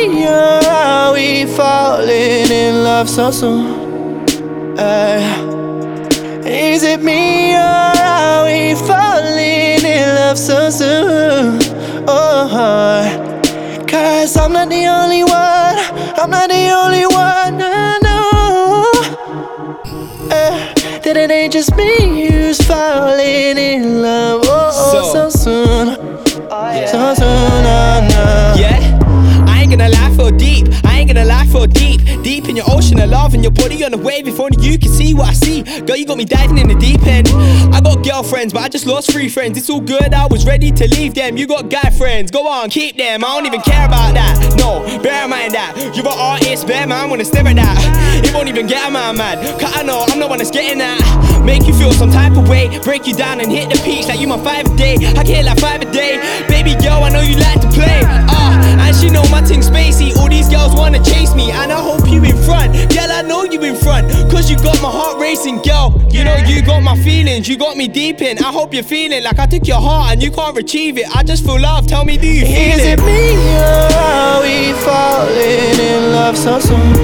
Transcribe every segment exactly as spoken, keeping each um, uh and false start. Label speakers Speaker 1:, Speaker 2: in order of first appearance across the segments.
Speaker 1: me or are we falling in love so soon? Uh, is it me or are we falling in love so soon? Oh, cause I'm not the only one, I'm not the only one, I know uh, that it ain't just me who's falling in love oh, so, so soon, yeah. so soon, oh, no.
Speaker 2: Yeah, I ain't gonna lie, for deep, I ain't gonna lie, for deep, deep in your ocean of love and your body on the wave. If only you can see what I see, girl, you got me diving in the deep end. I got girlfriends, but I just lost three friends. It's all good, I was ready to leave them. You got guy friends, go on, keep them. I don't even care about that, no, bear in mind that you're an artist, bear man, wanna stare at that. It won't even get a man mad, cause I know I'm the one that's getting that. Make you feel some type of way, break you down and hit the peaks like you my five a day. I get like five a day, baby girl, I know you like to play. Ah, uh, and she know my thing spacey. All these girls wanna chase me, and I hope you in front. Girl, I know you in front, cause you got my heart racing, girl. You know you got my feelings, you got me deep in. I hope you're feeling like I took your heart and you can't retrieve it. I just feel love, tell me, do you feel
Speaker 1: Is
Speaker 2: it?
Speaker 1: it me or are we falling in love so soon?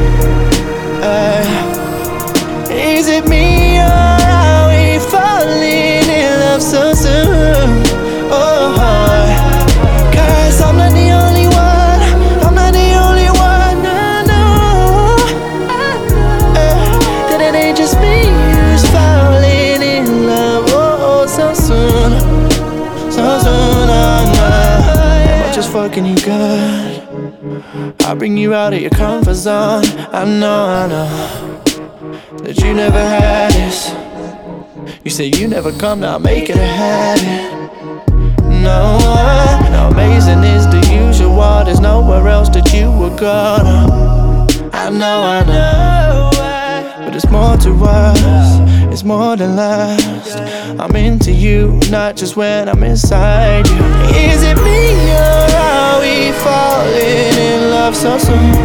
Speaker 1: Uh, is it me or are we falling in love so soon? Oh, cause I'm not the only one, I'm not the only one, I know uh, that it ain't just me who's falling in love oh, so soon, so soon, oh, no. Am I just fucking you good? I bring you out of your comfort zone. I know, I know that you never had this. You say you never come, now make it a habit. No, no, amazing is the usual. There's nowhere else that you would go. I know, I know, but it's more to us, it's more than lust. I'm into you, not just when I'm inside you. Is it me or are we falling in love so soon?